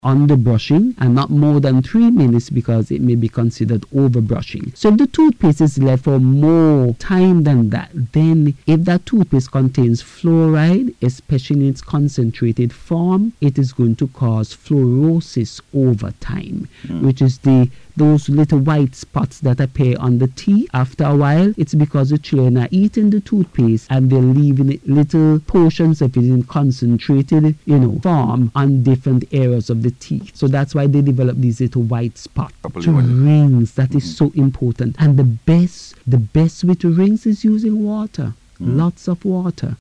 underbrushing and not more than 3 minutes because it may be considered overbrushing. So if the toothpaste is left for more time than that, then if that toothpaste contains fluoride, especially in its concentrated form, it is going to cause fluorosis over time, which is those little white spots that appear on the teeth. After a while, it's because the children are eating the toothpaste and they're leaving little portions of it in concentrated, form on different areas of the teeth. So that's why they develop these little white spots. To rinse, that is so important. And the best way to rinse is using water. Lots of water.